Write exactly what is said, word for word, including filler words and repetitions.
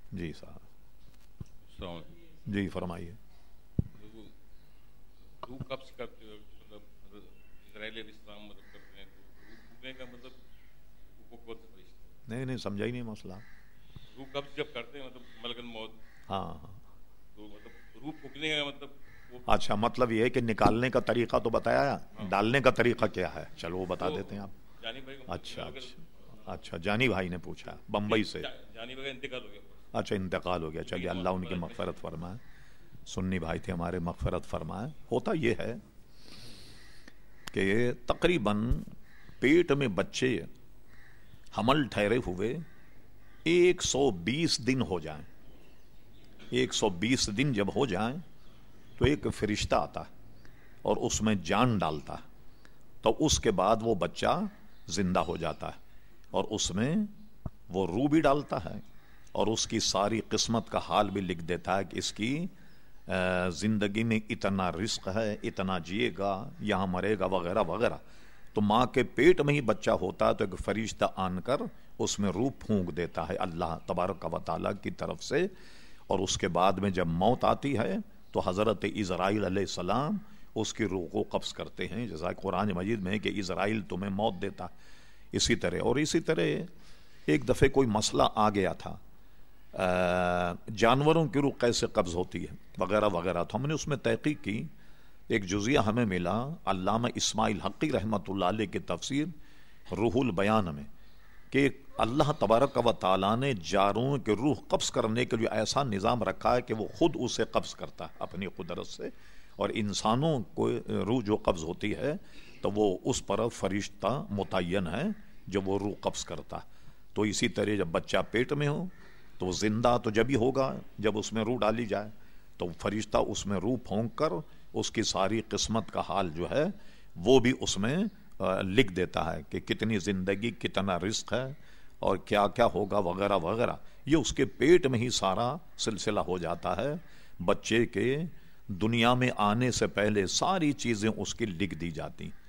جی صاحب السلام علیکم. جی فرمائیے. روح قبض کرتے ہوئے مطلب اسرائیل علیہ السلام مطلب کرتے ہیں تو روح پھونکنے کا مطلب وہ کون سا فرشتہ؟ نہیں نہیں سمجھا ہی نہیں مسئلہ. روح قبض جب کرتے ہیں مطلب ملک الموت, ہاں ہاں تو مطلب روح پھونکنے کا مطلب وہ اچھا مطلب یہ ہے کہ نکالنے کا طریقہ تو بتایا, ڈالنے کا طریقہ کیا ہے؟ چلو وہ بتا دیتے ہیں آپ. جانی بھائی کو اچھا اچھا اچھا جانی بھائی نے پوچھا بمبئی سے. جانی بھائی کا انتقال ہو گیا. اچھا انتقال ہو گیا, چلیے اللہ ان کی مغفرت فرمائے. سنی بھائی تھے ہمارے, مغفرت فرمائے. ہوتا یہ ہے کہ تقریباً پیٹ میں بچے حمل ٹھہرے ہوئے ایک سو بیس دن ہو جائیں, ایک سو بیس دن جب ہو جائیں تو ایک فرشتہ آتا ہے اور اس میں جان ڈالتا ہے, تو اس کے بعد وہ بچہ زندہ ہو جاتا ہے اور اس میں وہ روح بھی ڈالتا ہے اور اس کی ساری قسمت کا حال بھی لکھ دیتا ہے کہ اس کی زندگی میں اتنا رزق ہے, اتنا جیے گا, یہاں مرے گا وغیرہ وغیرہ. تو ماں کے پیٹ میں ہی بچہ ہوتا ہے تو ایک فرشتہ آن کر اس میں روح پھونک دیتا ہے اللہ تبارک و تعالیٰ کی طرف سے, اور اس کے بعد میں جب موت آتی ہے تو حضرت عزرائیل علیہ السلام اس کی روح کو قبض کرتے ہیں. جیسا قرآن مجید میں ہے کہ عزرائیل تمہیں موت دیتا. اسی طرح اور اسی طرح ایک دفعہ کوئی مسئلہ آ گیا تھا, جانوروں کی روح کیسے قبض ہوتی ہے وغیرہ وغیرہ, تو ہم نے اس میں تحقیق کی. ایک جزیہ ہمیں ملا علامہ اسماعیل حقی رحمۃ اللہ علیہ کی تفسیر روح البیان میں کہ اللہ تبارک و تعالیٰ نے جانوروں کے روح قبض کرنے کے لیے ایسا نظام رکھا ہے کہ وہ خود اسے قبض کرتا ہے اپنی قدرت سے, اور انسانوں کو روح جو قبض ہوتی ہے تو وہ اس پر فرشتہ متعین ہے جو وہ روح قبض کرتا ہے. تو اسی طرح جب بچہ پیٹ میں ہو تو زندہ تو جب ہی ہوگا جب اس میں روح ڈالی جائے, تو فرشتہ اس میں روح پھونک کر اس کی ساری قسمت کا حال جو ہے وہ بھی اس میں لکھ دیتا ہے کہ کتنی زندگی, کتنا رزق ہے اور کیا کیا ہوگا وغیرہ وغیرہ. یہ اس کے پیٹ میں ہی سارا سلسلہ ہو جاتا ہے. بچے کے دنیا میں آنے سے پہلے ساری چیزیں اس کی لکھ دی جاتی.